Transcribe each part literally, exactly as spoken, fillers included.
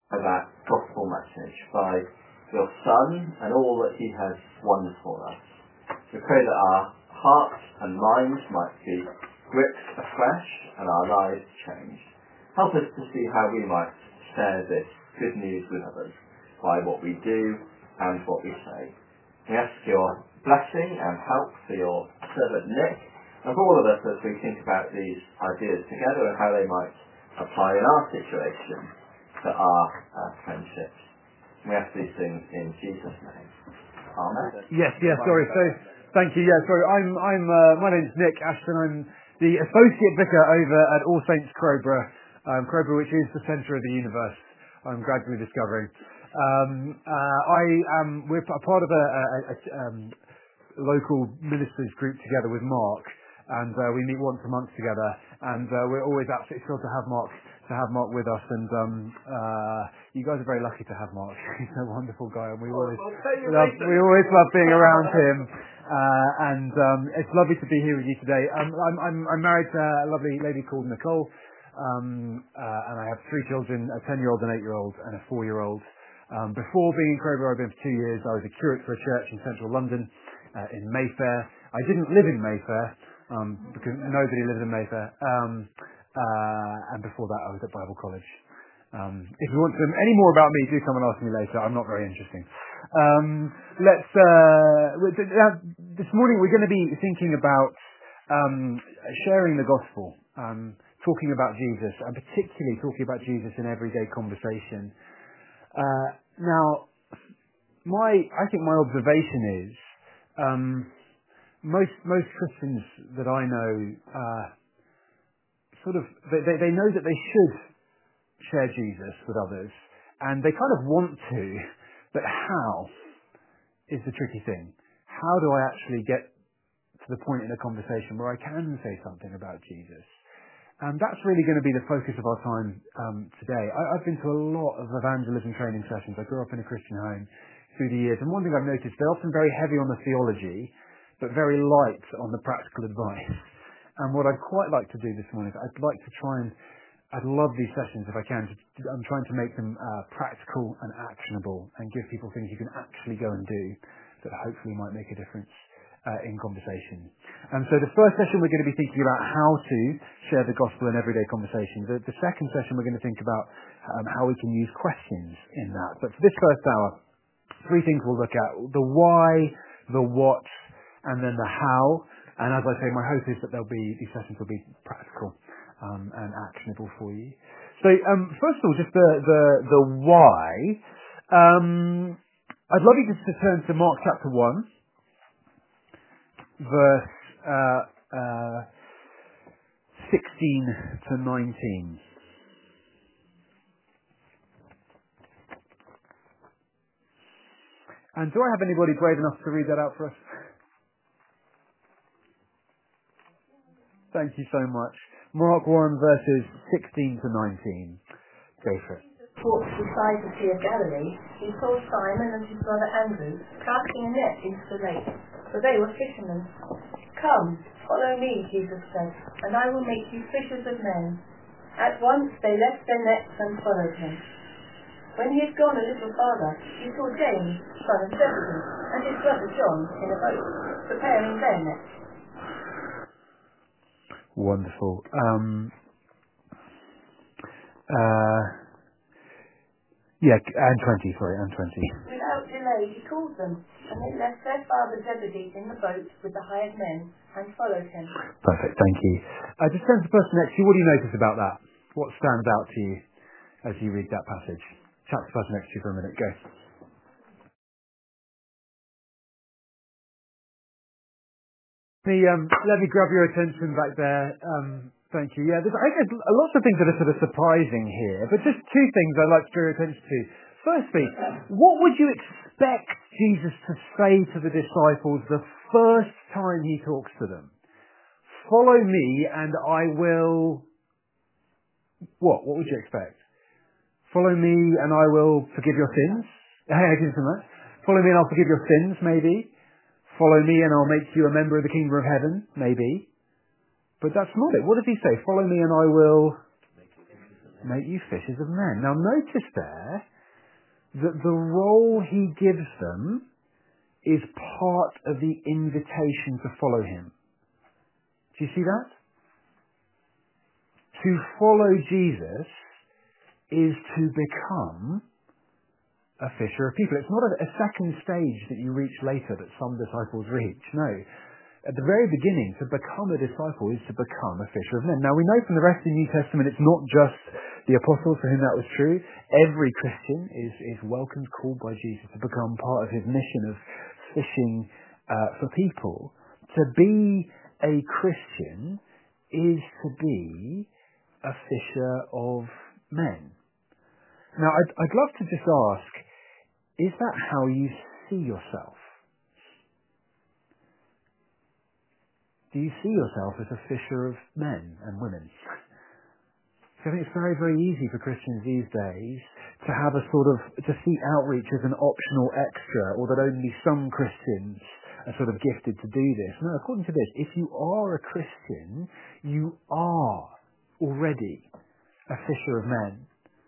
by that gospel message, by your Son and all that he has won for us. We pray that our hearts and minds might be gripped afresh and our lives changed. Help us to see how we might share this good news with others by what we do and what we say. We ask your blessing and help for your servant Nick and for all of us as we think about these ideas together and how they might apply in our situation to our uh, friendships. We ask these things in Jesus' name. Amen. Yes, yes, sorry. So, thank you. Yeah, sorry. I'm, I'm. Uh, my name's Nick Ashton. I'm the associate vicar over at All Saints Crowborough, um, Crowborough, which is the centre of the universe. I'm gradually discovering. Um, uh, I am. We're a part of a, a, a um, local ministers group together with Mark, and uh, we meet once a month together. And uh, we're always absolutely thrilled to have Mark to have Mark with us. And um, uh, you guys are very lucky to have Mark. He's a wonderful guy, and we always love. We always love being around him. Uh, and um, it's lovely to be here with you today. Um, I'm, I'm, I'm married to a lovely lady called Nicole, um, uh, and I have three children: a ten-year-old, an eight-year-old, and a four-year-old. Um, before being in Crowborough, I've been for two years. I was a curate for a church in central London, uh, in Mayfair. I didn't live in Mayfair um, because nobody lives in Mayfair. Um, uh, and before that, I was at Bible College. Um, if you want to know any more about me, do come and ask me later. I'm not very interesting. Um, let's. Uh, this morning we're going to be thinking about um, sharing the gospel, um, talking about Jesus, and particularly talking about Jesus in everyday conversation. Uh, now, my I think my observation is um, most most Christians that I know uh, sort of they, they they know that they should share Jesus with others, and they kind of want to, but how is the tricky thing. How do I actually get to the point in a conversation where I can say something about Jesus? And that's really going to be the focus of our time um, today. I, I've been to a lot of evangelism training sessions. I grew up in a Christian home through the years, and one thing I've noticed, they're often very heavy on the theology, but very light on the practical advice. And what I'd quite like to do this morning is I'd like to try and I'd love these sessions if I can. I'm trying to make them uh, practical and actionable and give people things you can actually go and do that hopefully might make a difference uh, in conversation. And so the first session we're going to be thinking about how to share the gospel in everyday conversation. The, the second session we're going to think about um, how we can use questions in that. But for this first hour, three things we'll look at: the why, the what, and then the how. And as I say, my hope is that there'll be these sessions will be practical Um, and actionable for you. So, um, first of all, just the the the why. Um, I'd love you just to turn to Mark chapter one, verse uh, uh, sixteen to nineteen. And do I have anybody brave enough to read that out for us? Thank you so much. Mark one, verses sixteen to nineteen. Go for it. Walked beside the Sea of Galilee, he saw Simon and his brother Andrew casting a net into the lake, for they were fishermen. "Come, follow me," Jesus said, "and I will make you fishers of men." At once they left their nets and followed him. When he had gone a little farther, he saw James, son of Zebedee, and his brother John in a boat, preparing their nets. Wonderful. Um, uh, yeah, and twenty, sorry, and twenty. Without delay he called them, and they left their father Zebedee in the boat with the hired men, and followed him. Perfect, thank you. Uh, just turn to the person next to you. What do you notice about that? What stands out to you as you read that passage? Chat to the person next to you for a minute. Go. Let me, um, let me grab your attention back there. Um, thank you. Yeah, there's, I guess lots of things that are sort of surprising here, but just two things I'd like to draw your attention to. Firstly, what would you expect Jesus to say to the disciples the first time he talks to them? Follow me and I will... What? What would you expect? Follow me and I will forgive your sins? Hey, I give you some of that. Follow me and I'll forgive your sins, maybe. Follow me and I'll make you a member of the kingdom of heaven, maybe. But that's not it. What does he say? Follow me and I will make you fishers of men. Now notice there that the role he gives them is part of the invitation to follow him. Do you see that? To follow Jesus is to become a fisher of people. It's not a, a second stage that you reach later that some disciples reach. No. At the very beginning, to become a disciple is to become a fisher of men. Now we know from the rest of the New Testament it's not just the apostles for whom that was true. Every Christian is, is welcomed, called by Jesus to become part of his mission of fishing uh, for people. To be a Christian is to be a fisher of men. Now I'd, I'd love to just ask, is that how you see yourself? Do you see yourself as a fisher of men and women? So I think it's very, very easy for Christians these days to have a sort of, to see outreach as an optional extra, or that only some Christians are sort of gifted to do this. No, according to this, if you are a Christian, you are already a fisher of men.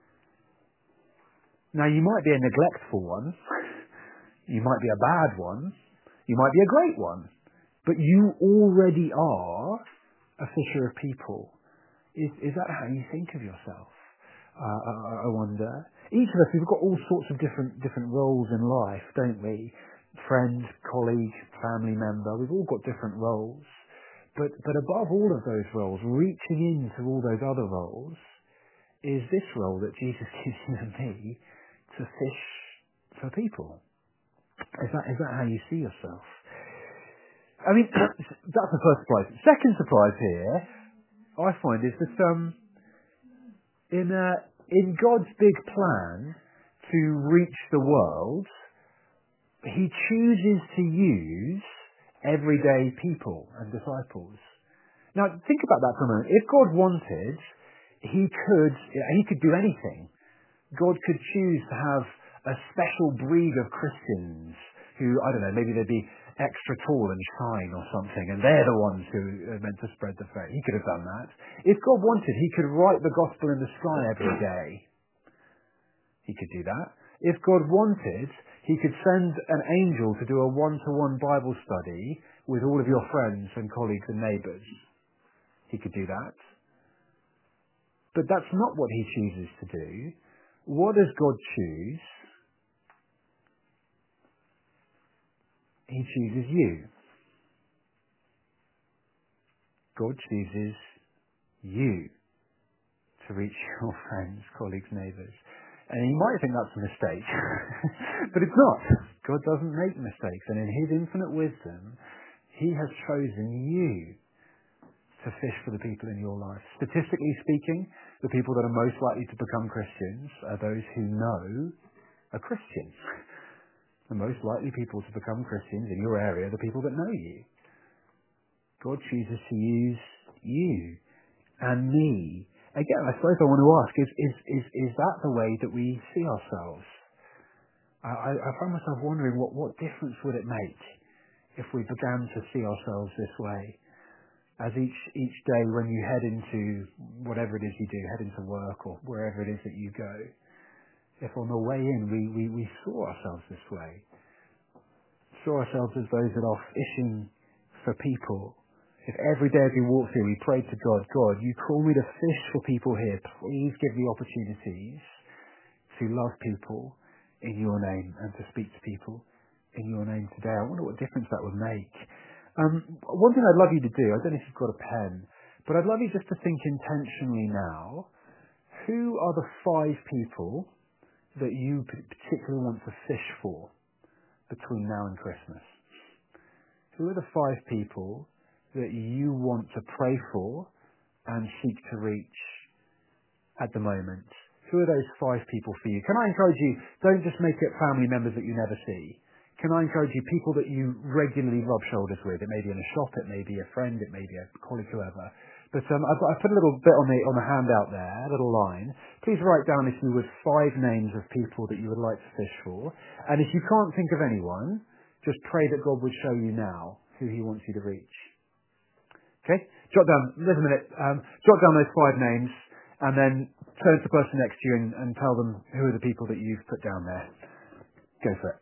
Now you might be a neglectful one, you might be a bad one, you might be a great one. But you already are a fisher of people. Is, is that how you think of yourself? Uh, I, I wonder. Each of us, we've got all sorts of different different roles in life, don't we? Friend, colleague, family member. We've all got different roles. But but above all of those roles, reaching into all those other roles, is this role that Jesus gives you and me to fish for people. Is that is that how you see yourself? I mean, that's the first surprise. Second surprise here, I find, is that um, in uh, in God's big plan to reach the world, he chooses to use everyday people and disciples. Now, think about that for a moment. If God wanted, he could he could do anything. God could choose to have a special breed of Christians who, I don't know, maybe they'd be extra tall and shine or something, and they're the ones who are meant to spread the faith. He could have done that. If God wanted, he could write the gospel in the sky every day. He could do that. If God wanted, he could send an angel to do a one-to-one Bible study with all of your friends and colleagues and neighbours. He could do that. But that's not what he chooses to do. What does God choose? He chooses you. God chooses you to reach your friends, colleagues, neighbours. And you might think that's a mistake, but it's not. God doesn't make mistakes, and in his infinite wisdom, he has chosen you to fish for the people in your life. Statistically speaking, the people that are most likely to become Christians are those who know a Christian. The most likely people to become Christians in your area are the people that know you. God chooses to use you and me. Again, I suppose I want to ask, is is is, is that the way that we see ourselves? I, I find myself wondering what, what difference would it make if we began to see ourselves this way? As each each day when you head into whatever it is you do, head into work or wherever it is that you go, if on the way in we, we, we saw ourselves this way, saw ourselves as those that are fishing for people. If every day as we walk through we prayed to God, God, you call me to fish for people here, please give me opportunities to love people in your name and to speak to people in your name today. I wonder what difference that would make. Um, one thing I'd love you to do, I don't know if you've got a pen, but I'd love you just to think intentionally now, who are the five people that you particularly want to fish for between now and Christmas? Who are the five people that you want to pray for and seek to reach at the moment? Who are those five people for you? Can I encourage you, don't just make it family members that you never see. Can I encourage you, people that you regularly rub shoulders with? It may be in a shop, it may be a friend, it may be a colleague, whoever. But um, I've, I've put a little bit on the on the handout there, a little line. Please write down, if you would, five names of people that you would like to fish for. And if you can't think of anyone, just pray that God would show you now who he wants you to reach. Okay? Jot down, there's a minute, um, jot down those five names. and then turn to the person next to you and, and tell them who are the people that you've put down there. Go for it.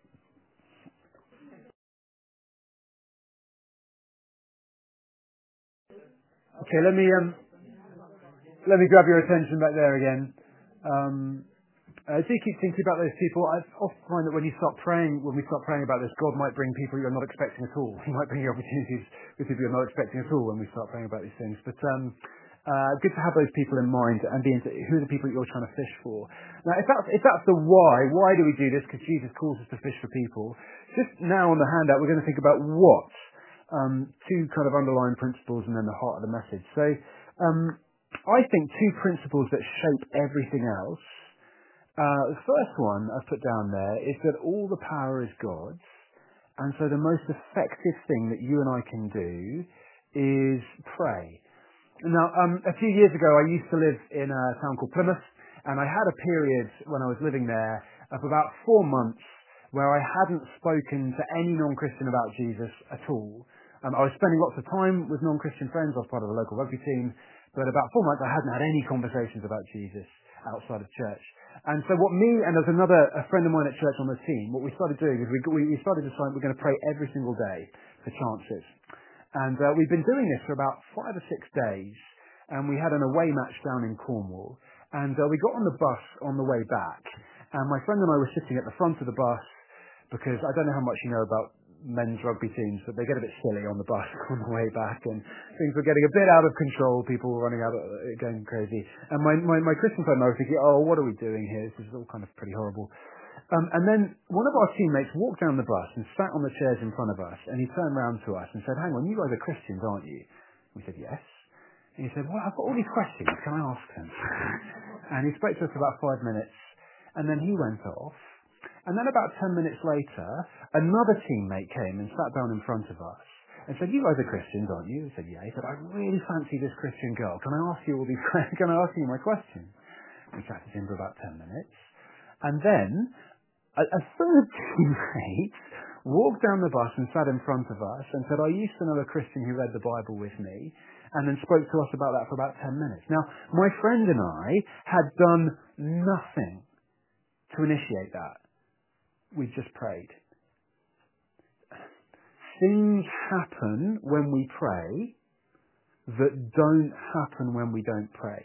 Okay, let me um, let me grab your attention back there again. Um, Uh, do keep thinking about those people. I often find that when you start praying, when we start praying about this, God might bring people you're not expecting at all. He might bring you opportunities with people you're not expecting at all when we start praying about these things. But um, uh, good to have those people in mind and be into who are the people that you're trying to fish for. Now, if that's if that's the why, why do we do this? Because Jesus calls us to fish for people. Just now on the handout, we're going to think about what um, two kind of underlying principles and then the heart of the message. So um, I think two principles that shape everything else. Uh, the first one I've put down there is that all the power is God's, and so the most effective thing that you and I can do is pray. Now, um, a few years ago, I used to live in a town called Plymouth, and I had a period when I was living there of about four months where I hadn't spoken to any non-Christian about Jesus at all. Um, I was spending lots of time with non-Christian friends. I was part of a local rugby team, but about four months I hadn't had any conversations about Jesus outside of church. And so what me and there's another a friend of mine at church on the team, what we started doing is we we, we started deciding we're going to pray every single day for chances. And uh, we've been doing this for about five or six days, and we had an away match down in Cornwall. And uh, we got on the bus on the way back, and my friend and I were sitting at the front of the bus because I don't know how much you know about men's rugby teams, but they get a bit silly on the bus on the way back, and things were getting a bit out of control. People were running out, of, going crazy. And my, my, my Christian friend and I were thinking, oh, what are we doing here? This is all kind of pretty horrible. Um, and then one of our teammates walked down the bus and sat on the chairs in front of us, and he turned round to us and said, hang on, you guys are Christians, aren't you? We said, yes. And he said, well, I've got all these questions. Can I ask them? And he spoke to us for about five minutes, and then he went off. And then about ten minutes later, another teammate came and sat down in front of us and said, you guys are Christians, aren't you? We said, yeah. He said, I really fancy this Christian girl. Can I ask you all these Can I ask you my questions? We chatted to him for about ten minutes. And then a, a third teammate walked down the bus and sat in front of us and said, I used to know a Christian who read the Bible with me, and then spoke to us about that for about ten minutes. Now, my friend and I had done nothing to initiate that. We just prayed. Things happen when we pray that don't happen when we don't pray.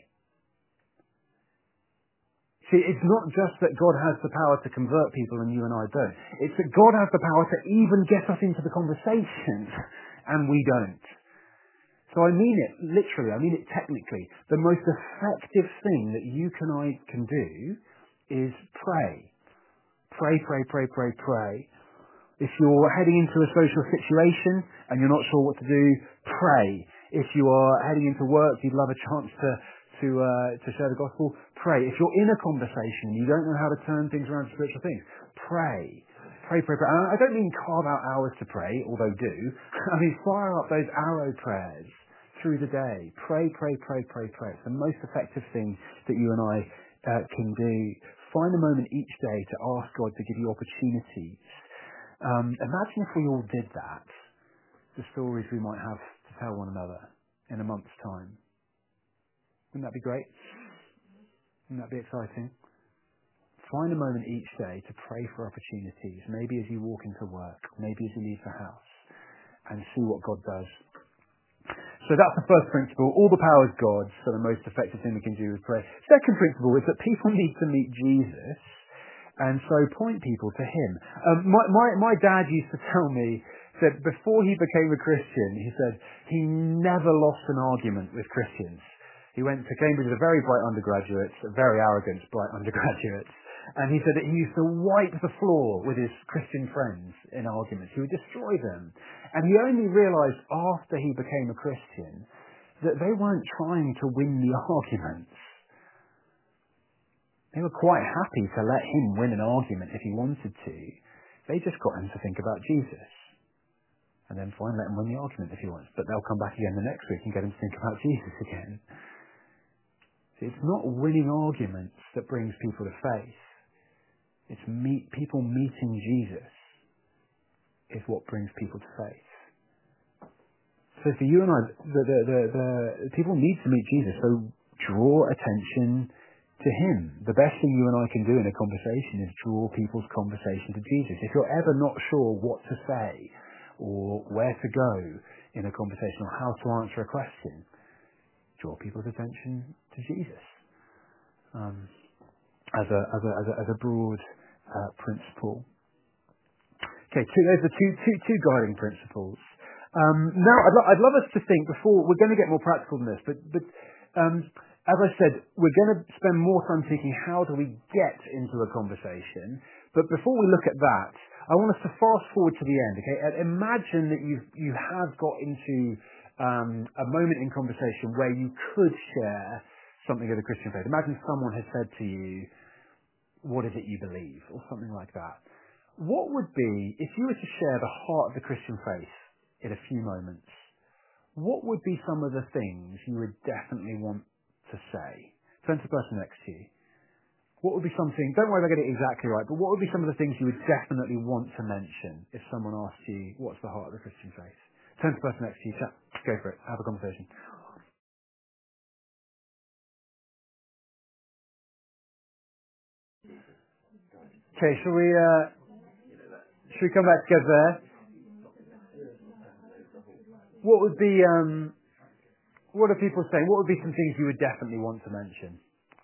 See, it's not just that God has the power to convert people and you and I don't. It's that God has the power to even get us into the conversation and we don't. So I mean it literally, I mean it technically. The most effective thing that you and I can do is pray. Pray, pray, pray, pray, pray. If you're heading into a social situation and you're not sure what to do, pray. If you are heading into work, you'd love a chance to to uh, to share the gospel, pray. If you're in a conversation and you don't know how to turn things around to spiritual things, pray. Pray, pray, pray. And I don't mean carve out hours to pray, although do. I mean fire up those arrow prayers through the day. Pray, pray, pray, pray, pray. It's the most effective thing that you and I uh, can do. Find a moment each day to ask God to give you opportunities. Um, imagine if we all did that, the stories we might have to tell one another in a month's time. Wouldn't that be great? Wouldn't that be exciting? Find a moment each day to pray for opportunities, maybe as you walk into work, maybe as you leave the house, and see what God does. So that's the first principle. All the power is God's, so the most effective thing we can do is pray. Second principle is that people need to meet Jesus, and so point people to him. Um, my, my, my dad used to tell me that before he became a Christian, he said he never lost an argument with Christians. He went to Cambridge as a very bright undergraduate, very arrogant, bright undergraduate, and he said that he used to wipe the floor with his Christian friends in arguments. He would destroy them. And he only realised after he became a Christian that they weren't trying to win the arguments. They were quite happy to let him win an argument if he wanted to. They just got him to think about Jesus. And then fine, let him win the argument if he wants. But they'll come back again the next week and get him to think about Jesus again. See, it's not winning arguments that brings people to faith. It's meet, people meeting Jesus is what brings people to faith. So for you and I, the, the, the, the people need to meet Jesus. So draw attention to him. The best thing you and I can do in a conversation is draw people's conversation to Jesus. If you're ever not sure what to say or where to go in a conversation or how to answer a question, draw people's attention to Jesus um, as, a, as, a, as, a, as a broad uh, principle. Okay, two, those are two, two, two guiding principles. Um, now, I'd, lo- I'd love us to think before, we're going to get more practical than this, but, but um, as I said, we're going to spend more time thinking how do we get into a conversation. But before we look at that, I want us to fast forward to the end. Okay, and imagine that you you have got into um, a moment in conversation where you could share something of the Christian faith. Imagine someone has said to you, "What is it you believe?" or something like that. What would be if you were to share the heart of the Christian faith in a few moments? What would be some of the things you would definitely want to say? Turn to the person next to you. What would be something, don't worry about getting it exactly right, but what would be some of the things you would definitely want to mention if someone asked you, what's the heart of the Christian faith? Turn to the person next to you, chat, go for it, have a conversation. Okay, shall we, uh, shall we come back together there? What would be, um, what are people saying? What would be some things you would definitely want to mention?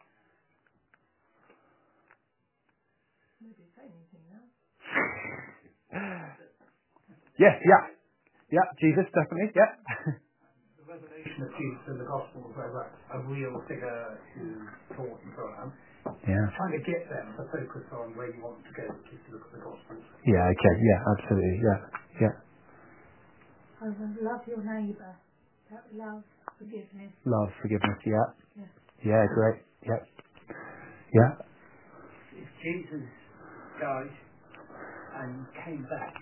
Yes, yeah. Yeah, Jesus, definitely, yeah. The revelation of Jesus in the Gospels, where a, a real figure who taught and so on. Yeah. Trying to get them to focus on where you want to go, which is to look at the Gospels. Yeah, okay, yeah, absolutely, yeah, yeah. I will love your neighbour. That love, forgiveness. Love, forgiveness, yeah. Yeah. Yeah, great, yeah. Yeah. If Jesus died and came back,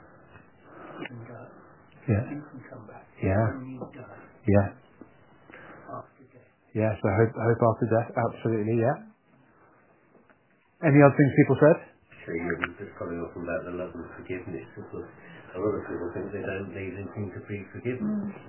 he can go. Yeah. You can come back. Yeah. When you die Yeah. after death. Yeah, so hope, hope after death, absolutely, yeah. Any other things people said? Actually, you were just following up about the love and forgiveness. Because a lot of people think they don't need anything to be forgiven.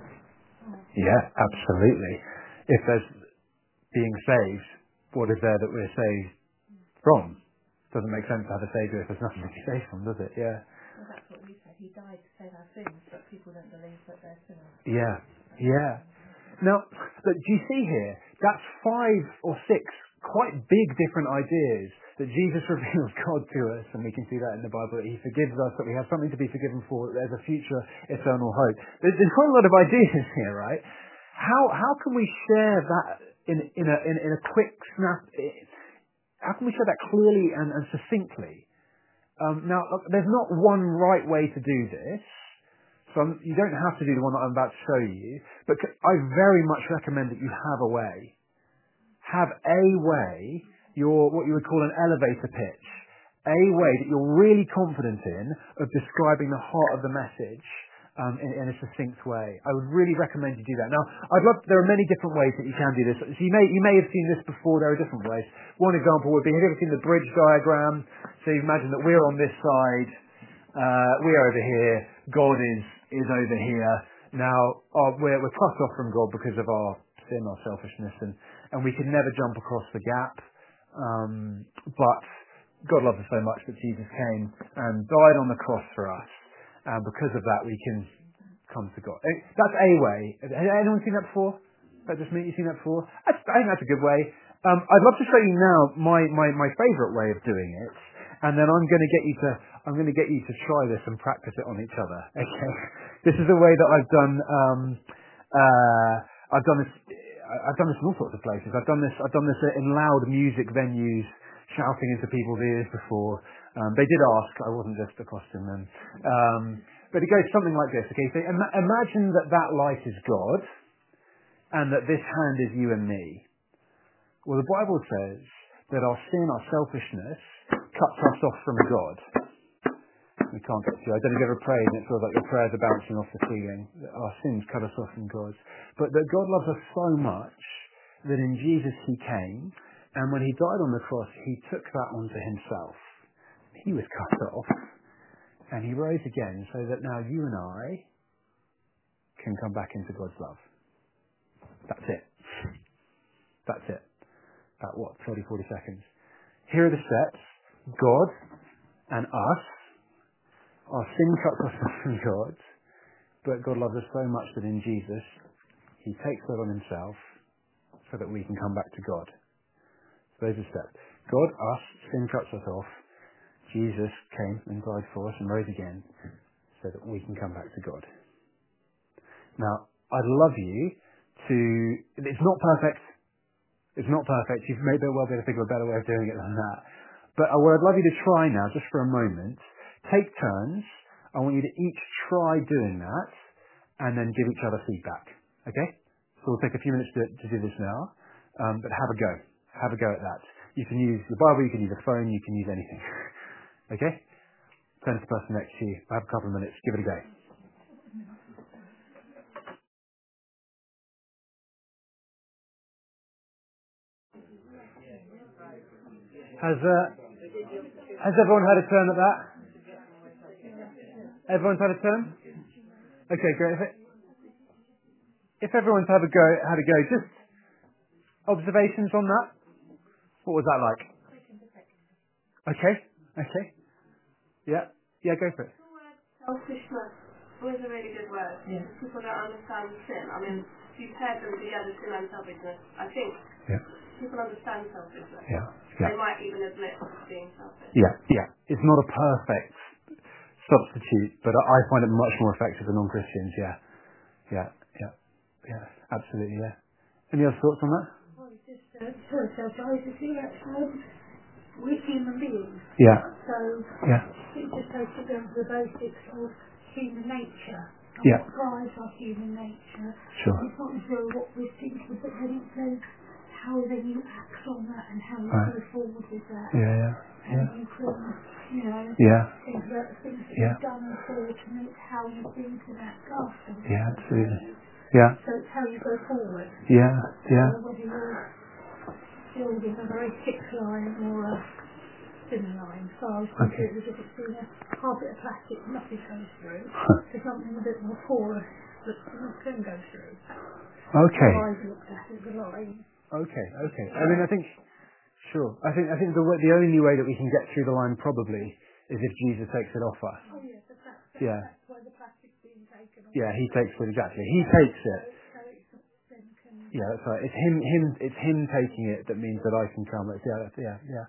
Yeah, absolutely. If there's being saved, what is there that we're saved from? Doesn't make sense to have a saviour if there's nothing to be saved from, does it? Yeah. Well, that's what we said. He died to save our sins, but people don't believe that they're sinners. Yeah. Yeah. Now, look, do you see here? That's five or six quite big different ideas that Jesus reveals God to us, and we can see that in the Bible, that he forgives us, that we have something to be forgiven for, that there's a future eternal hope. There's, there's quite a lot of ideas here, right? How how can we share that in in a in, in a quick snap? How can we share that clearly and, and succinctly? Um, now, look, there's not one right way to do this. So I'm, you don't have to do the one that I'm about to show you, but c- I very much recommend that you have a way. Have a way, your what you would call an elevator pitch, a way that you're really confident in of describing the heart of the message um, in, in a succinct way. I would really recommend you do that. Now, I'd love. There are many different ways that you can do this. So you may you may have seen this before. There are different ways. One example would be, have you ever seen the bridge diagram? So you imagine that we're on this side, uh, we're over here, God is is over here. Now our, we're we're cut off from God because of our sin, our selfishness, and and we can never jump across the gap. Um, but God loves us so much that Jesus came and died on the cross for us. And because of that, we can come to God. Eh, That's a way. Has anyone seen that before? Is that just me? You seen that before? That's, I think that's a good way. Um, I'd love to show you now my, my, my favourite way of doing it, and then I'm going to get you to I'm going to get you to try this and practice it on each other. Okay, this is a way that I've done. Um, uh, I've done this. I've done this in all sorts of places. I've done this. I've done this in loud music venues, shouting into people's ears before. Um, they did ask. I wasn't just accosting them. Um, but it goes something like this. Okay, so Im- imagine that that light is God, and that this hand is you and me. Well, the Bible says that our sin, our selfishness, cuts us off from God. We can't get to. I don't know if you ever prayed and it feels like your prayers are bouncing off the ceiling. Our sins cut us off from God. But that God loves us so much that in Jesus he came, and when he died on the cross, he took that onto himself. He was cut off, and he rose again so that now you and I can come back into God's love. That's it. That's it. About what, thirty, forty seconds. Here are the steps. God and us. Our sin cuts us off from God, but God loves us so much that in Jesus, he takes that on himself so that we can come back to God. So those are steps. God, us, sin cuts us off. Jesus came and died for us and rose again so that we can come back to God. Now, I'd love you to... It's not perfect. It's not perfect. You may well be able to think of a better way of doing it than that. But what I'd love you to try now, just for a moment, take turns. I want you to each try doing that and then give each other feedback. Okay? So we'll take a few minutes to, to do this now, um, but have a go. Have a go at that. You can use the Bible, you can use a phone, you can use anything. Okay? Turn to the person next to you. Have a couple of minutes. Give it a go. Has uh, has everyone had a turn at that? Everyone's had a turn? Okay, great. If, it, if everyone's had a go, had a go, just observations on that. What was that like? Okay, okay. Yeah, yeah, go for it. Selfishness was a really good word. Yeah. People don't understand sin. I mean, if you pair them together, sin and selfishness, I think Yeah. people understand selfishness. Yeah. Yeah. They might even admit to being selfish. Yeah, yeah. It's not a perfect substitute, but I I find it much more effective than non-Christians. Yeah, yeah, yeah, yeah. Absolutely, yeah. Any other thoughts on that? Well, it's just uh, sort of self-eyes, if you like, um, we're human beings. Yeah, So yeah, it just goes to the, the basics of human nature. And Yeah. what drives our human nature. sure. It's not necessarily what we're thinking, but then it says how then you act on that and how you Right. go forward with that. Yeah, yeah, And yeah, you can, you know, yeah, think about the things that Yeah. you've done and thought, and it's how you think and act after. yeah, absolutely. Yeah, So it's how you go forward. yeah, yeah, So whether you're building a very thick line or a thin line. So I was thinking Okay. it was if it's been a half bit of plastic, nothing goes through. Huh. So something a bit more porous that can go through. Okay, So I've looked at it, the line. okay, okay. I mean, I think, sure. I think, I think the way, the only way that we can get through the line probably is if Jesus takes it off us. Oh yes, that's, that's, Yeah, that's why the plastic's being taken off. yeah. He takes it exactly. He takes it. So it's then can Yeah, that's right. It's him, him, it's him taking it that means that I can come. It's, yeah, that's, yeah, yeah.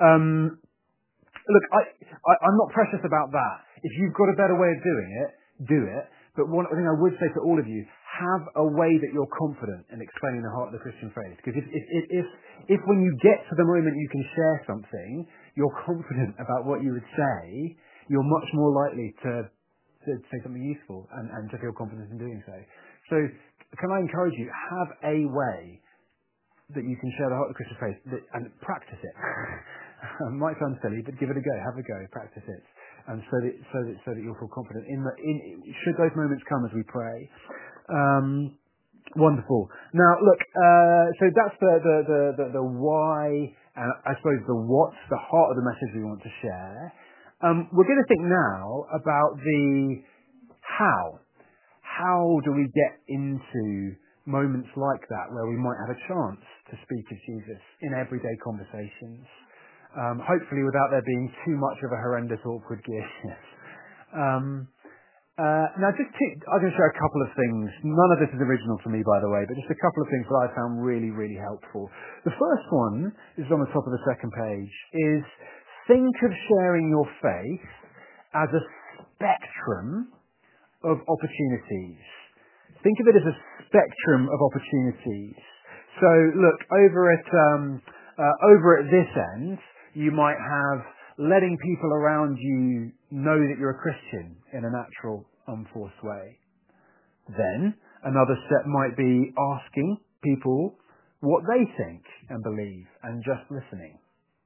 Um, look, I, I, I'm not precious about that. If you've got a better way of doing it, do it. But one thing I would say to all of you, have a way that you're confident in explaining the heart of the Christian faith. Because if, if, if, if, if when you get to the moment you can share something, you're confident about what you would say, you're much more likely to, to say something useful and, and to feel confident in doing so. So can I encourage you, have a way that you can share the heart of the Christian faith that, and practice it. It might sound silly, but give it a go. Have a go. Practice it, and so that so that so that you'll feel confident in the in. Should those moments come as we pray, um, wonderful. Now, look. Uh, so that's the the, the the the why, and I suppose the what, the heart of the message we want to share. Um, we're going to think now about the how. How do we get into moments like that where we might have a chance to speak of Jesus in everyday conversations, um, hopefully without there being too much of a horrendous awkward gearshift. um, uh, now just to, I'm going to share a couple of things. None of this is original to me, by the way, but just a couple of things that I found really, really helpful. The first one is on the top of the second page, is think of sharing your faith as a spectrum of opportunities. Think of it as a spectrum of opportunities. So look, over at um, uh, over at this end, you might have letting people around you know that you're a Christian in a natural, unforced way. Then another step might be asking people what they think and believe and just listening.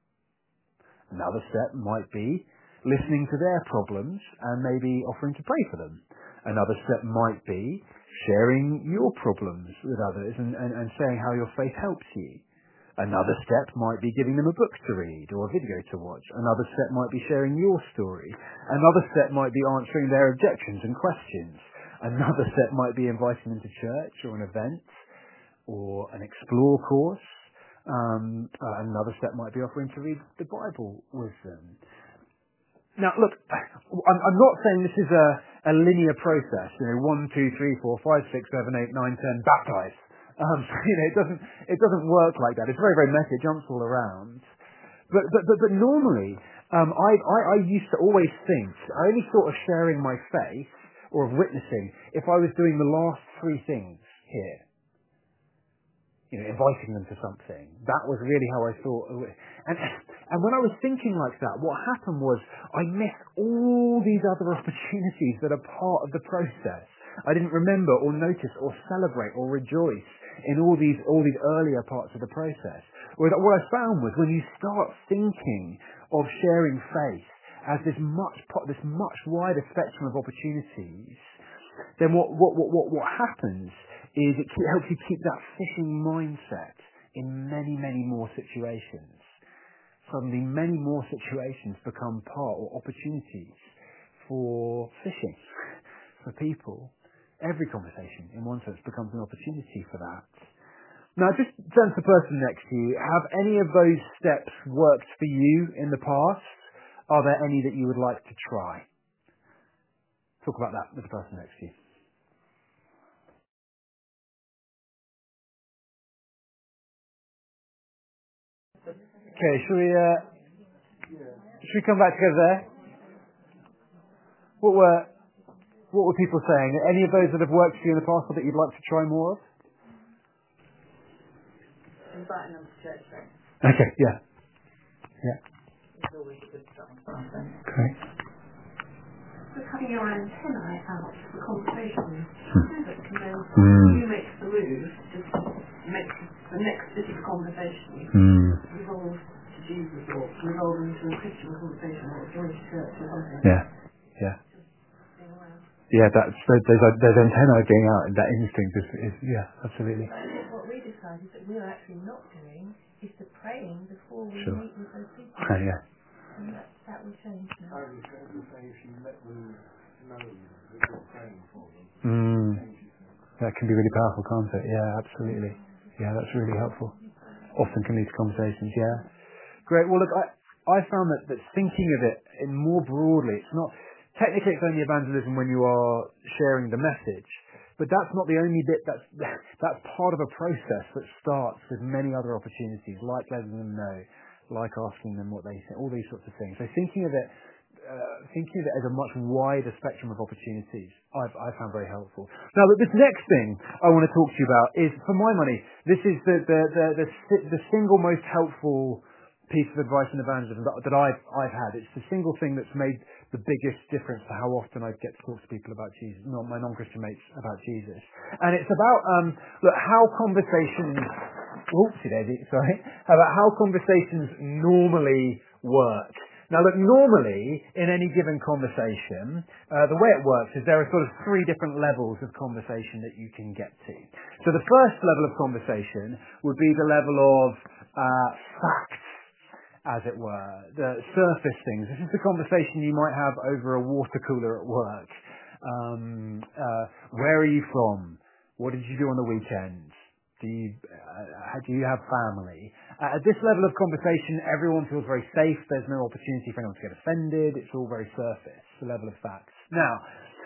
Another step might be listening to their problems and maybe offering to pray for them. Another step might be sharing your problems with others and, and, and saying how your faith helps you. Another step might be giving them a book to read or a video to watch. Another step might be sharing your story. Another step might be answering their objections and questions. Another step might be inviting them to church or an event. or an explore course. Um, uh, another step might be offering to read the Bible with them. Now, look, I'm, I'm not saying this is a, a linear process. You know, one, two, three, four, five, six, seven, eight, nine, ten, baptize. Um, so, you know, it doesn't it doesn't work like that. It's very very messy. It jumps all around. But but but, but normally, um, I, I I used to always think I only thought of sharing my faith or of witnessing if I was doing the last three things here. You know, inviting them to something. That was really how I thought. And and when I was thinking like that, what happened was I missed all these other opportunities that are part of the process. I didn't remember or notice or celebrate or rejoice in all these all these earlier parts of the process. What I found was when you start thinking of sharing faith as this much this much wider spectrum of opportunities, then what what what what, what happens is it helps you keep that fishing mindset in many, many more situations. Suddenly, many more situations become part or opportunities for fishing, for people. Every conversation, in one sense, becomes an opportunity for that. Now, just turn to the person next to you. Have any of those steps worked for you in the past? Are there any that you would like to try? Talk about that with the person next to you. Okay, should we, uh, should we come back together there? What were, what were people saying? Any of those that have worked for you in the past or that you'd like to try more of? Inviting them to church, right? Okay, yeah. Yeah. It's always a good starting point. Great. Just having your antennae out for conversations. Hmm. That can then, Mm. you make the move, just make the next bit of conversation Mm. revolve to Jesus or revolve into a Christian conversation or join to church or something. Yeah, yeah. Yeah, that's, there's, there's antennae going out and that instinct is, is yeah, absolutely. What we decided that we are actually not doing is to praying before we Sure. meet with those people. yeah. And that, that will change now. I was going to say if you let them know that you're praying for them, Mm. it changes things. That can be really powerful, can't it? Yeah, absolutely. Yeah, that's really helpful. Often can lead to conversations, yeah. Great. Well, look, I, I found that, that thinking of it in more broadly, it's not, technically it's only evangelism when you are sharing the message, but that's not the only bit, that's, that's part of a process that starts with many other opportunities, like letting them know, like asking them what they think, all these sorts of things. So thinking of it, uh, thinking of it as a much wider spectrum of opportunities, I've, I found very helpful. Now, this next thing I want to talk to you about is, for my money, this is the, the, the, the, the single most helpful piece of advice in evangelism that, that I've, I've had. It's the single thing that's made the biggest difference to how often I get to talk to people about Jesus, not my non-Christian mates about Jesus. And it's about um, look, how conversations, whoopsie daisy, sorry, about how conversations normally work. Now look, normally in any given conversation, uh, the way it works is there are sort of three different levels of conversation that you can get to. So the first level of conversation would be the level of uh, facts, as it were, the surface things. This is the conversation you might have over a water cooler at work. Um, uh, where are you from? What did you do on the weekend? Do you, uh, do you have family? Uh, at this level of conversation, everyone feels very safe. There's no opportunity for anyone to get offended. It's all very surface, the level of facts. Now,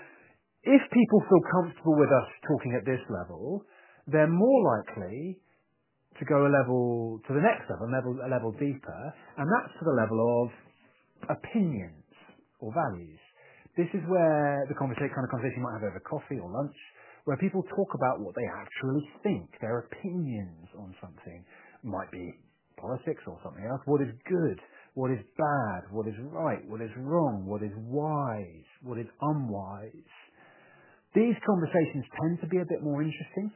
if people feel comfortable with us talking at this level, they're more likely to go a level to the next level, a level, a level deeper, and that's to the level of opinions or values. This is where the conversation, kind of conversation you might have over coffee or lunch, where people talk about what they actually think, their opinions on something. It might be politics or something else. What is good? What is bad? What is right? What is wrong? What is wise? What is unwise? These conversations tend to be a bit more interesting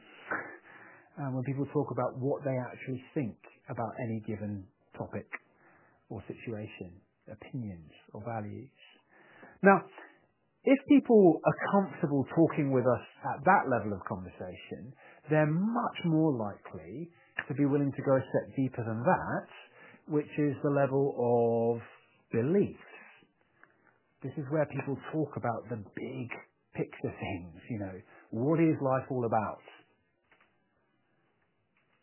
um, when people talk about what they actually think about any given topic or situation, opinions or values. Now, if people are comfortable talking with us at that level of conversation, they're much more likely to be willing to go a step deeper than that, which is the level of beliefs. This is where people talk about the big picture things, you know. What is life all about?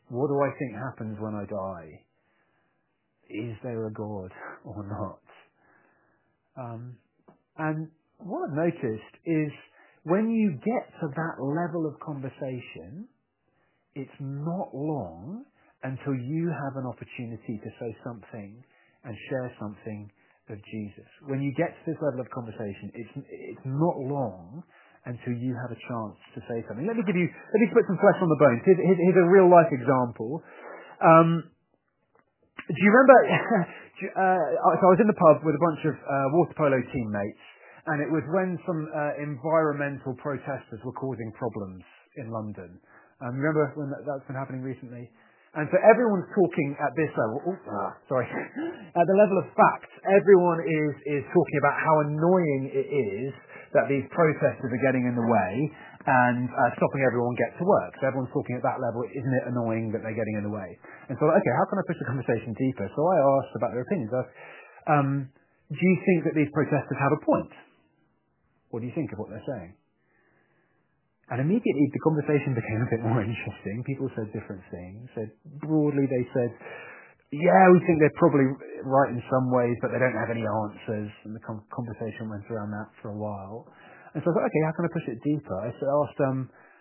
What do I think happens when I die? Is there a God or not? Um, and what I've noticed is when you get to that level of conversation, it's not long until you have an opportunity to say something and share something of Jesus. When you get to this level of conversation, it's it's not long until you have a chance to say something. Let me give you, let me put some flesh on the bones. Here's, here's, here's a real life example. Um, do you remember, uh, so I was in the pub with a bunch of uh, water polo teammates, and it was when some uh, environmental protesters were causing problems in London. Um, remember when that, that's been happening recently? And so everyone's talking at this level, oh, ah, sorry, at the level of facts, everyone is, is talking about how annoying it is that these protesters are getting in the way and uh, stopping everyone get to work. So everyone's talking at that level, isn't it annoying that they're getting in the way? And so, okay, how can I push the conversation deeper? So I asked about their opinions. I asked, um, do you think that these protesters have a point? What do you think of what they're saying? And immediately the conversation became a bit more interesting. People said different things. So broadly they said, yeah, we think they're probably right in some ways, but they don't have any answers. And the com- conversation went around that for a while. And so I thought, okay, how can I push it deeper? I asked, um,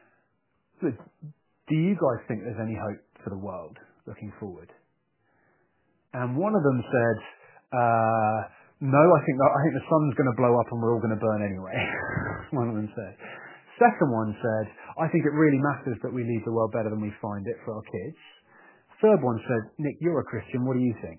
do you guys think there's any hope for the world looking forward? And one of them said, uh, no, I think that, I think the sun's going to blow up and we're all going to burn anyway. One of them said. Second one said, I think it really matters that we leave the world better than we find it for our kids. Third one said, Nick, you're a Christian, what do you think?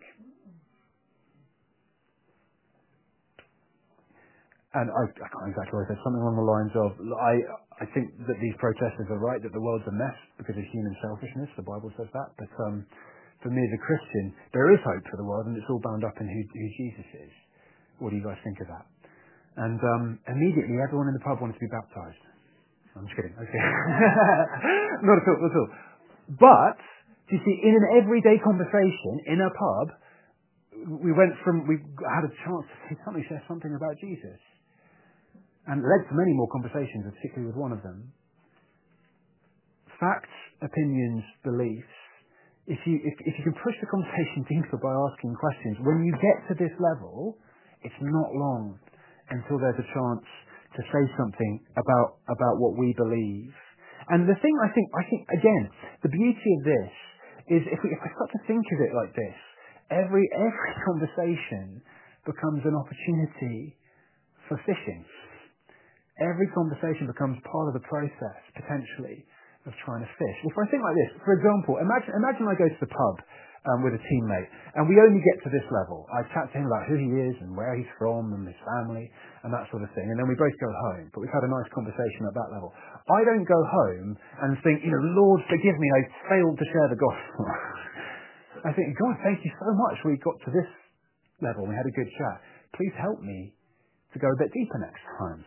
And I, I can't exactly what I said, something along the lines of, I, I think that these protesters are right, that the world's a mess because of human selfishness, the Bible says that, but um, for me as a Christian, there is hope for the world and it's all bound up in who, who Jesus is. What do you guys think of that? And um, immediately everyone in the pub wanted to be baptised. I'm just kidding. Okay. Not at all, not at all. But, you see, in an everyday conversation, in a pub, we went from, we had a chance to say something, share something about Jesus. And it led to many more conversations, particularly with one of them. Facts, opinions, beliefs. If you, if, if you can push the conversation deeper by asking questions, when you get to this level, it's not long until there's a chance to say something about about what we believe. And the thing I think, I think again, the beauty of this is if we, if we start to think of it like this, every every conversation becomes an opportunity for fishing. Every conversation becomes part of the process, potentially, of trying to fish. If I think like this, for example, imagine imagine I go to the pub um, with a teammate, and we only get to this level. I chat to him about who he is and where he's from and his family and that sort of thing, and then we both go home. But we've had a nice conversation at that level. I don't go home and think, you know, Lord, forgive me, I failed to share the gospel. I think, God, thank you so much. We got to this level. We had a good chat. Please help me to go a bit deeper next time.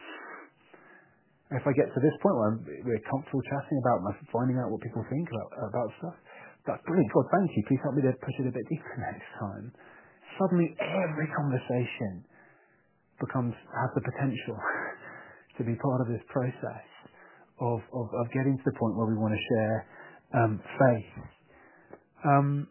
If I get to this point where I'm, we're comfortable chatting about my, finding out what people think about about stuff, that's brilliant. God, thank you. Please help me to push it a bit deeper next time. Suddenly, every conversation becomes has the potential to be part of this process of of, of getting to the point where we want to share um, faith. Um,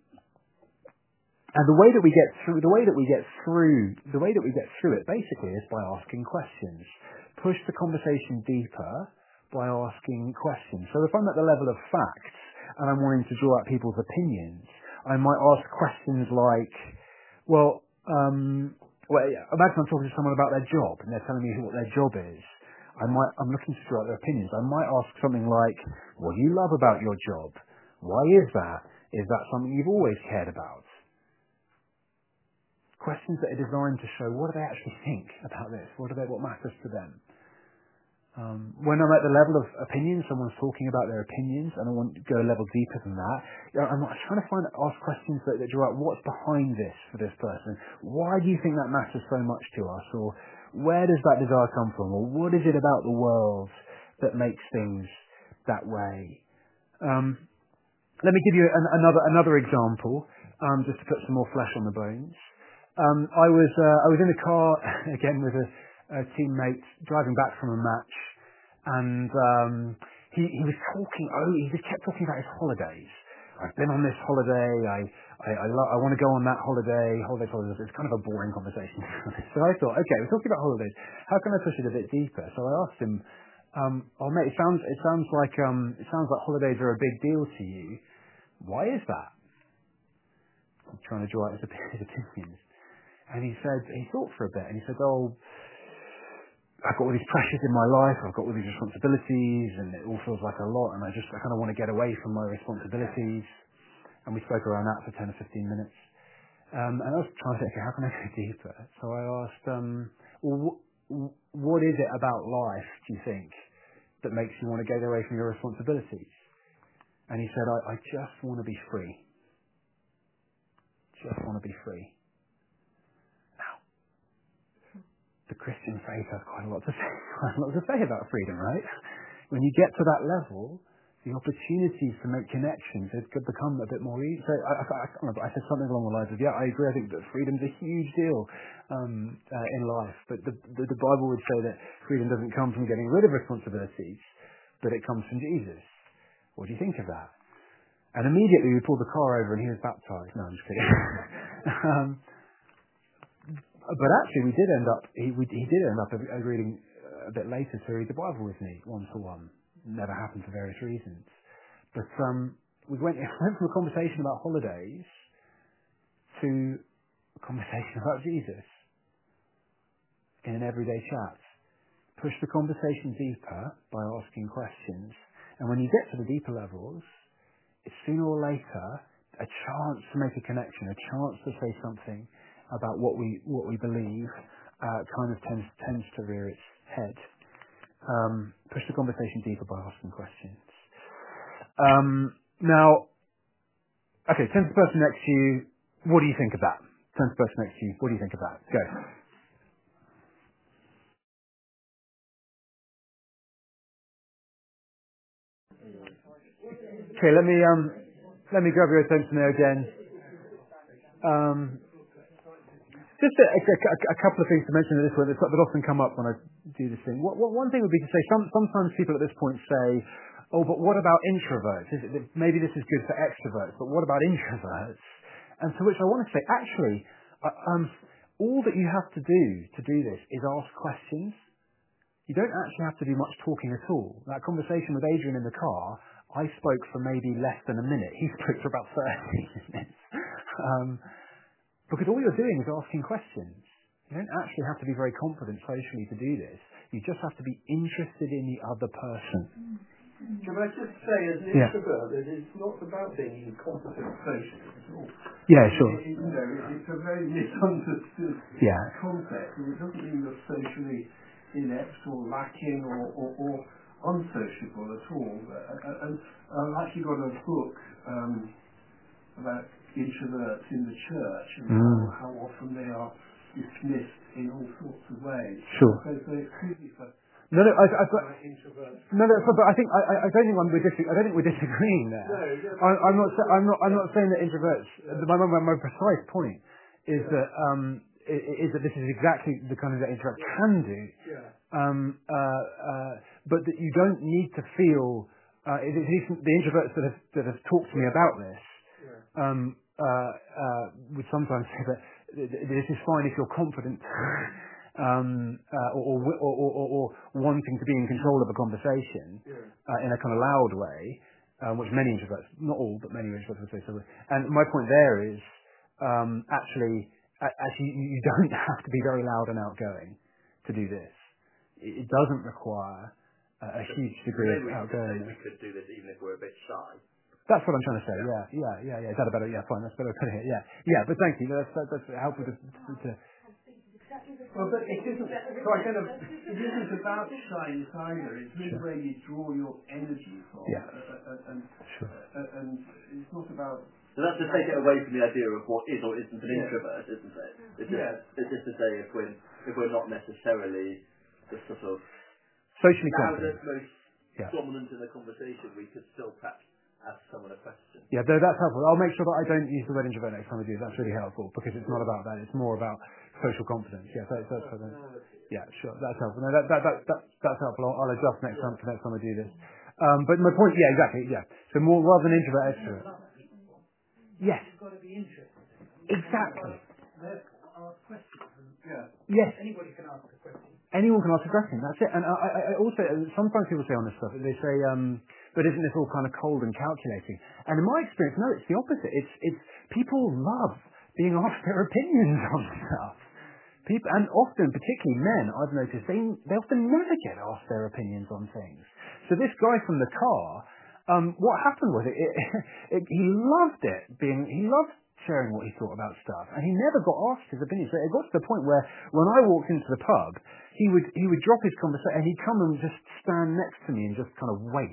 and the way that we get through, the way that we get through, the way that we get through it, basically, is by asking questions. Push the conversation deeper by asking questions. So if I'm at the level of facts and I'm wanting to draw out people's opinions, I might ask questions like, well, um, well, imagine I'm talking to someone about their job and they're telling me what their job is. I might, I'm looking to draw out their opinions. I might ask something like, what do you love about your job? Why is that? Is that something you've always cared about? Questions that are designed to show what do they actually think about this? What do they, what matters to them? Um, when I'm at the level of opinions, someone's talking about their opinions, and I want to go a level deeper than that. You know, I'm trying to find, ask questions that, that draw out what's behind this for this person. Why do you think that matters so much to us? Or where does that desire come from? Or what is it about the world that makes things that way? Um, let me give you an, another another example, um, just to put some more flesh on the bones. Um, I was uh, I was in a car again with a, a teammate driving back from a match, and um, he he was talking. Oh, he just kept talking about his holidays. I've been on this holiday, I, I, I, lo- I want to go on that holiday, holiday, holiday, it's kind of a boring conversation. So I thought, okay, we're talking about holidays, how can I push it a bit deeper? So I asked him, um, oh mate, it sounds, it sounds like, um, it sounds like holidays are a big deal to you. Why is that? I'm trying to draw out his opi- his opinions. And he said, he thought for a bit, and he said, oh, I've got all these pressures in my life, I've got all these responsibilities, and it all feels like a lot, and I just, I kind of want to get away from my responsibilities. And we spoke around that for ten or fifteen minutes. Um, and I was trying to think, okay, how can I go deeper? So I asked, um, well, wh- wh- what is it about life, do you think, that makes you want to get away from your responsibilities? And he said, I, I just want to be free. Just want to be free. The Christian faith has quite a lot to say, quite a lot to say about freedom, right? When you get to that level, the opportunities to make connections it could become a bit more easy. So I, I, I can't remember, I said something along the lines of, yeah, I agree, I think that freedom's a huge deal um, uh, in life, but the, the, the Bible would say that freedom doesn't come from getting rid of responsibilities, but it comes from Jesus. What do you think of that? And immediately we pulled the car over and he was baptized. No, I'm just kidding. um, But actually, we did end up. He, we, he did end up agreeing a bit later to read the Bible with me, one to one. Never happened for various reasons. But um, we went went from a conversation about holidays to a conversation about Jesus in an everyday chat. Push the conversation deeper by asking questions, and when you get to the deeper levels, it's sooner or later a chance to make a connection, a chance to say something about what we what we believe, uh, kind of tends tends to rear its head. Um, push the conversation deeper by asking questions. Um, now, okay, tenth person next to you, what do you think of that? tenth person next to you, what do you think of that? Go. Okay, let me um, let me grab your attention there again. Um, Just a, a, a, a couple of things to mention at this point that that often come up when I do this thing. What, what, one thing would be to say, some, sometimes people at this point say, oh, but what about introverts? Is it, that maybe this is good for extroverts, but what about introverts? And to which I want to say, actually, uh, um, all that you have to do to do this is ask questions. You don't actually have to do much talking at all. That conversation with Adrian in the car, I spoke for maybe less than a minute. He spoke for about thirty minutes. Um, Because all you're doing is asking questions. You don't actually have to be very confident socially to do this. You just have to be interested in the other person. Can I just say, as an Yeah. introvert, that it's not about being incompetent socially at all. Yeah, sure. It, it, you know, it's a very misunderstood Yeah. concept, and it doesn't mean you're socially inept or lacking or, or, or unsociable at all. Uh, and I've actually got a book um, about introverts in the church and Mm. how, how often they are dismissed in all sorts of ways. Sure. So, so it's clearly for No, no, I, I, I, introverts. no, no, but I think I, I I don't think we're dis- I don't think we're disagreeing there. No, no, I, I'm not. sa- I'm not. I'm not saying that introverts. My, my, my precise point is Yeah. that um, i- is that this is exactly the kind of that introverts can do. Yeah. Um, uh, uh, but that you don't need to feel. Uh, it, it's the introverts that have that have talked to me about this. Yeah. Um, uh, uh, would sometimes say that th- th- this is fine if you're confident um, uh, or, or, or, or, or wanting to be in control of a conversation Yeah. uh, in a kind of loud way, uh, which many introverts, not all, but many introverts would say so. And my point there is um, actually, a- actually you you don't have to be very loud and outgoing to do this. It, it doesn't require a, a huge degree of Maybe we could say outgoing. we could do this even if we're a bit shy. That's what I'm trying to say. Yeah, yeah, yeah, yeah. Is that a better? Yeah, fine. That's better. Put it. Yeah, yeah. But thank you. That's that, that's helpful to, to, to. Well, but it isn't. So I kind of. It isn't about shyness either. It's really Sure. where you draw your energy from. Yeah. Uh, uh, and Sure. uh, and it's not about. So that's to take it away from the idea of what is or isn't an Yeah. introvert, isn't it? It's just, Yeah. it's just to say if we're if we're not necessarily the sort of Socially loudest, confident. most Yeah. dominant in the conversation, we could still perhaps ask someone a question. Yeah, though that's helpful. I'll make sure that I don't use the word introvert next time I do. That's really helpful because it's not about that. It's more about social confidence. Yeah, that's, that's, that's, yeah, sure. That's helpful. No, that, that, that, that, that's helpful. I'll, I'll adjust next time for next time I do this. Um, but my point, yeah, exactly. Yeah. So more rather than introvert, extrovert. Yes. You've got to be interested in them. Exactly. Therefore, ask questions. And Yeah. Yes. anybody can ask a question. Anyone can ask a question. That's it. And I, I, I also, sometimes people say on this stuff, they say, um, but isn't this all kind of cold and calculating? And in my experience, no, it's the opposite. It's, it's people love being asked their opinions on stuff. People, and often, particularly men, I've noticed, they, they often never get asked their opinions on things. So this guy from the car, um, what happened was it, it, it, he loved it, being, he loved sharing what he thought about stuff, and he never got asked his opinion. So it got to the point where when I walked into the pub, he would he would drop his conversation and he'd come and just stand next to me and just kind of wait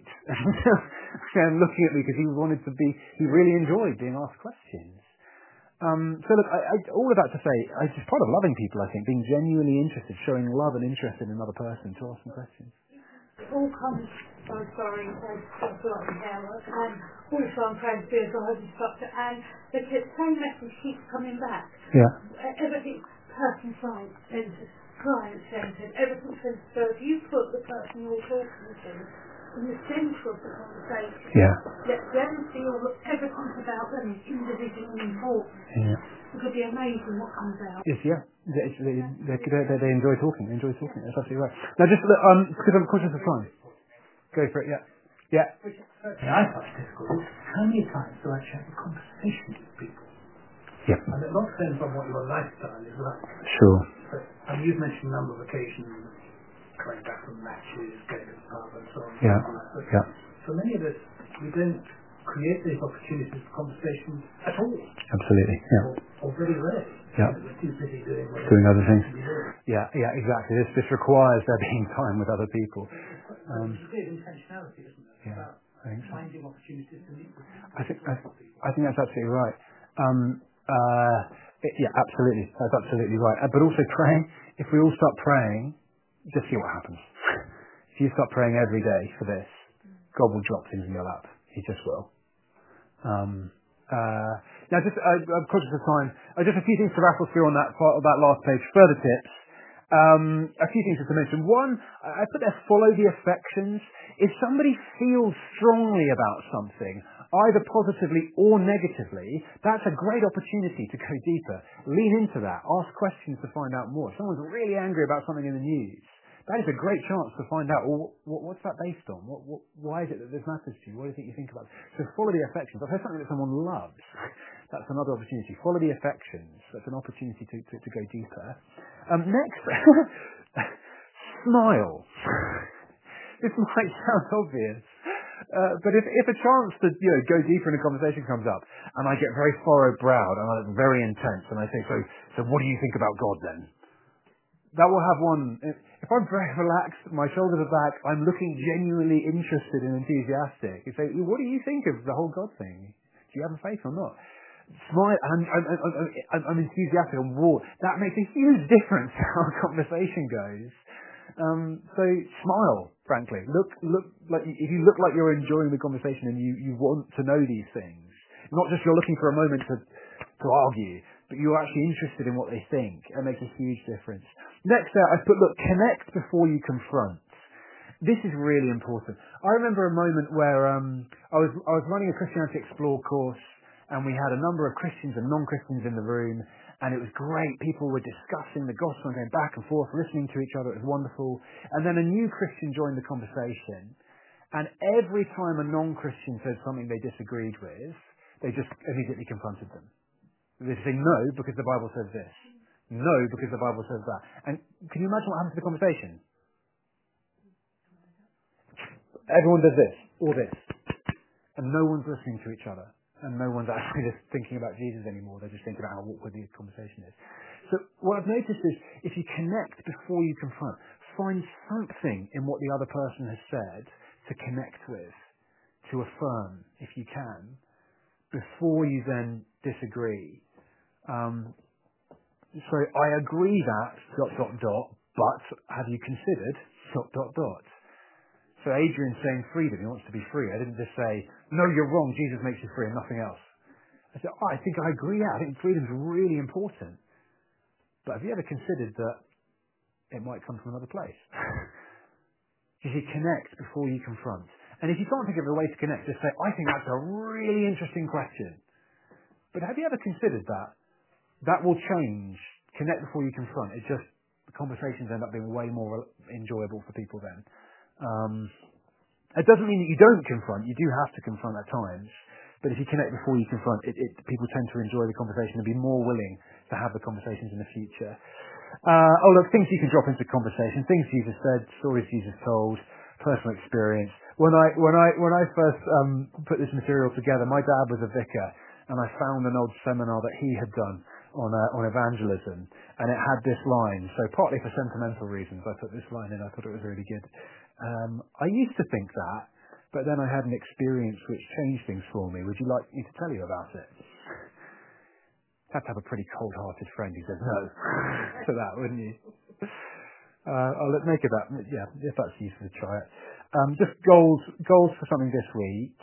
and looking at me because he wanted to be, he really enjoyed being asked questions. Um, so look, I, I, all of that to say, it's just part of loving people, I think, being genuinely interested, showing love and interest in another person to ask them questions. It all comes from sorry, I've got in hair work, and also I'm trying to be a guidance instructor, and the same message keeps coming back. Yeah. Everything person-centered, client-centered, everything centered. So if you put the person you're talking to in the centre of the conversation, Yeah. let them feel that everything about them is individually important. Yeah. It could be amazing what comes out. Yes, yeah. They, they, they, they, they enjoy talking. They enjoy talking. That's absolutely right. Now, just um, because I'm conscious of time. Go for it. Yeah. Yeah. Which certainly I find difficult is how many times do I actually have a conversation with people? Yeah. And it not depends on what your lifestyle is like. Sure. But, and you've mentioned a number of occasions coming back from matches, going to the pub and so on. Yeah. But Yeah. for many of us, we don't create these opportunities for conversation at all. Absolutely. Yeah. Or, or very rarely. Yeah. We're too busy doing whatever Doing other things. we do. Yeah. Yeah. Exactly. This this requires there being time with other people. Um, It's a great intentionality, isn't it? yeah. About I think so. finding opportunities to meet with people. I think I, I think that's absolutely right. Um, uh, it, yeah, absolutely. That's absolutely right. Uh, but also praying. If we all start praying, just see what happens. If you start praying every day for this, God will drop things in your lap. He just will. Um, uh, now, just uh, I'm conscious of time. Uh, just a few things to rattle through on that part, that last page. Further tips. Um, a few things just to mention. One, I put there, follow the affections. If somebody feels strongly about something, either positively or negatively, that's a great opportunity to go deeper. Lean into that. Ask questions to find out more. If someone's really angry about something in the news, that is a great chance to find out, well, what, what's that based on? What, what, why is it that this matters to you? What do you think you think about it? So follow the affections. I've heard something that someone loves. That's another opportunity. Follow the affections. That's an opportunity to, to, to go deeper. Um, next, smile. This might sound obvious, uh, but if, if a chance to you know go deeper in a conversation comes up, and I get very furrow-browed and I'm very intense, and I say, so, so what do you think about God then? That will have one. If I'm very relaxed, my shoulders are back, I'm looking genuinely interested and enthusiastic. You say, what do you think of the whole God thing? Do you have a faith or not? Smile. I'm, I'm, I'm, I'm, I'm enthusiastic and raw. That makes a huge difference to how a conversation goes. Um, so smile, frankly. Look, look like if you look like you're enjoying the conversation and you, you want to know these things, not just you're looking for a moment to to argue, but you're actually interested in what they think. It makes a huge difference. Next out, I put, look, connect before you confront. This is really important. I remember a moment where um, I was I was running a Christianity Explore course, and we had a number of Christians and non-Christians in the room, and it was great. People were discussing the gospel and going back and forth, listening to each other. It was wonderful. And then a new Christian joined the conversation, and every time a non-Christian said something they disagreed with, they just immediately confronted them. They say no because the Bible says this. No because the Bible says that. And can you imagine what happens to the conversation? Everyone does this, or this. And no one's listening to each other. And no one's actually just thinking about Jesus anymore. They're just thinking about how awkward the conversation is. So what I've noticed is, if you connect before you confront, find something in what the other person has said to connect with, to affirm, if you can, before you then disagree. Um, so I agree that, dot, dot, dot, but have you considered, dot, dot, dot. So Adrian's saying freedom, he wants to be free. I didn't just say, no, you're wrong, Jesus makes you free and nothing else. I said, oh, I think I agree, yeah, I think freedom's really important. But have you ever considered that it might come from another place? You see, connect before you confront. And if you can't think of a way to connect, just say, I think that's a really interesting question. But have you ever considered that? That will change. Connect before you confront. It just, the conversations end up being way more enjoyable for people then. Um, it doesn't mean that you don't confront. You do have to confront at times. But if you connect before you confront, it, it, people tend to enjoy the conversation and be more willing to have the conversations in the future. Uh, oh, look, things you can drop into conversation, things Jesus said, stories Jesus told, personal experience. When I when I when I first um, put this material together, my dad was a vicar, and I found an old seminar that he had done on uh, on evangelism, and it had this line. So partly for sentimental reasons, I put this line in. I thought it was really good. Um, I used to think that, but then I had an experience which changed things for me. Would you like me to tell you about it? You'd have to have a pretty cold-hearted friend who says no to that, wouldn't you? Uh, oh, let's make it that. Yeah, if that's useful to try it. Um, just goals, goals for something this week.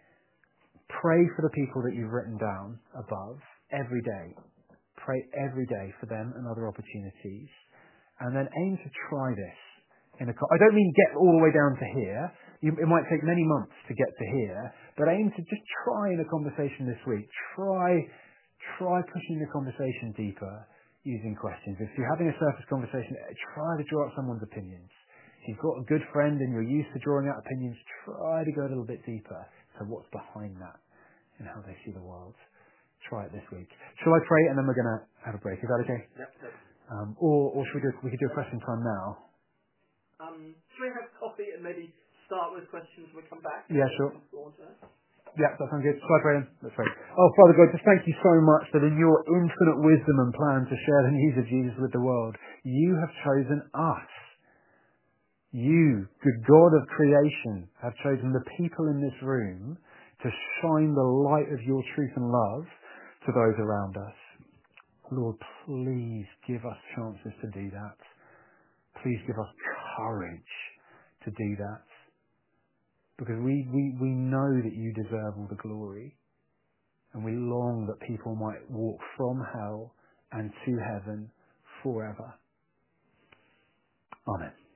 Pray for the people that you've written down above every day. Pray every day for them and other opportunities, and then aim to try this. In a, I don't mean get all the way down to here. You, it might take many months to get to here, but aim to just try in a conversation this week. Try. Try pushing the conversation deeper using questions. If you're having a surface conversation, try to draw out someone's opinions. If you've got a good friend and you're used to drawing out opinions, try to go a little bit deeper to what's behind that and how they see the world. Try it this week. Shall I pray and then we're going to have a break? Is that okay? Yep. yep. Um, or or should we do we could do a question time now? Um, should we have coffee and maybe start with questions when we come back? Yeah, sure. Yeah, that sounds good. Shall I pray then? Let's pray. Oh, Father God, just thank you so much that in your infinite wisdom and plan to share the news of Jesus with the world, you have chosen us. You, good God of creation, have chosen the people in this room to shine the light of your truth and love to those around us. Lord, please give us chances to do that. Please give us courage to do that. Because we, we, we know that you deserve all the glory. And we long that people might walk from hell and to heaven forever. Amen.